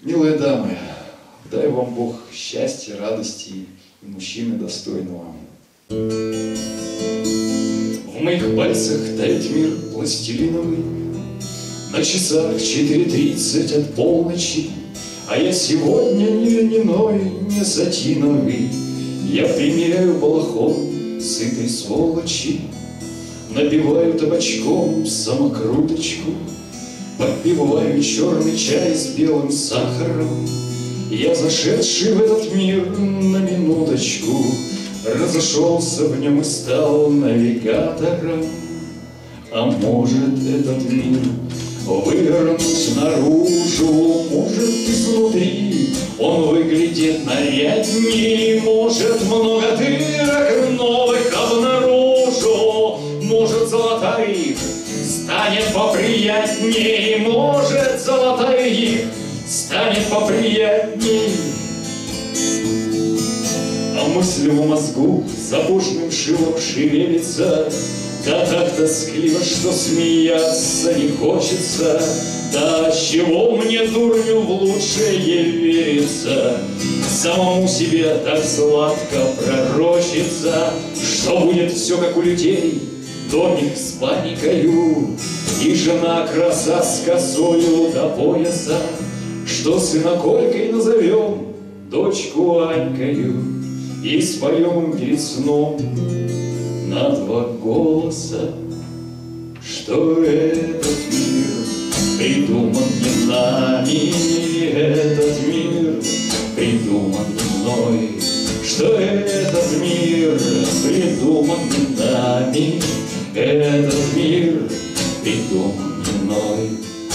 Милые дамы, дай вам Бог счастья, радости и мужчины достойного. В моих пальцах тает мир пластилиновый, на часах 4:30 от полночи, а я сегодня не льняной, не сатиновый. Я примеряю балахон сытой сволочи, набиваю табачком самокруточку, подпиваю черный чай с белым сахаром. Я, зашедший в этот мир на минуточку, разошелся в нем и стал навигатором. А может этот мир вывернуть наружу, может изнутри он выглядит нарядней, может много дырок новых обнаружу, может золотая их станет поприятней, может золотая их станет поприятней. А мысль в мозгу забожным шилом шевелится, да так тоскливо, что смеяться не хочется. Да чего мне, дурню, в лучшее верится, самому себе так сладко пророчится, что будет все как у людей, домик с паникою, и жена краса с косою до пояса, что сына Колькой назовем, дочку Анькою, и споем им перед сном на два голоса, что этот мир придуман не нами, этот мир придуман не мной, что этот мир придуман не нами, этот мир придуман не мной.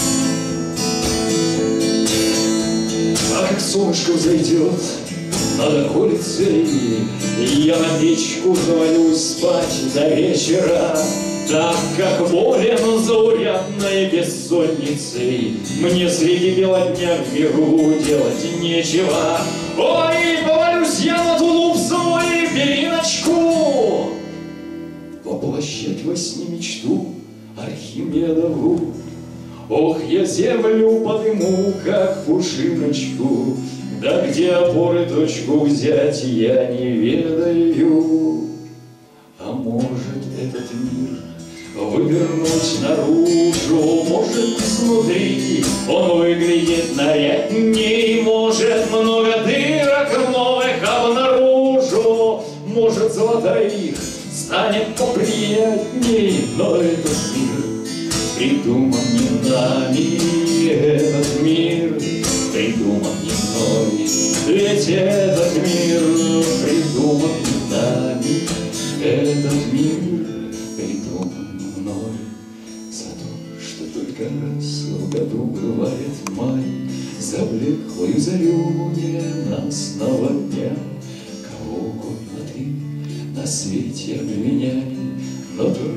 А как солнышко взойдет над околицей, я на печку завалюсь спать до вечера, так как болен заурядной бессонницей. Мне среди бела дня в миру делать нечего. Ой, повалюсь я на тулупсовую периночку, воплощать во сне мечту Архимедову. Ох, я землю подыму, как пушиночку, да где опоры точку взять я не ведаю. А может этот мир вывернуть наружу, может изнутри он выглядит нарядней, может много дырок новых обнаружу, может золотая их станет поприятней, но этот мир придуман не нами, этот мир придуман не мной, ведь этот мир придуман не нами, этот мир придуман не мной. За то, что только раз в году бывает май, за блеклую зарю ненастного дня, кого угодно ты на свете обвиняй, но только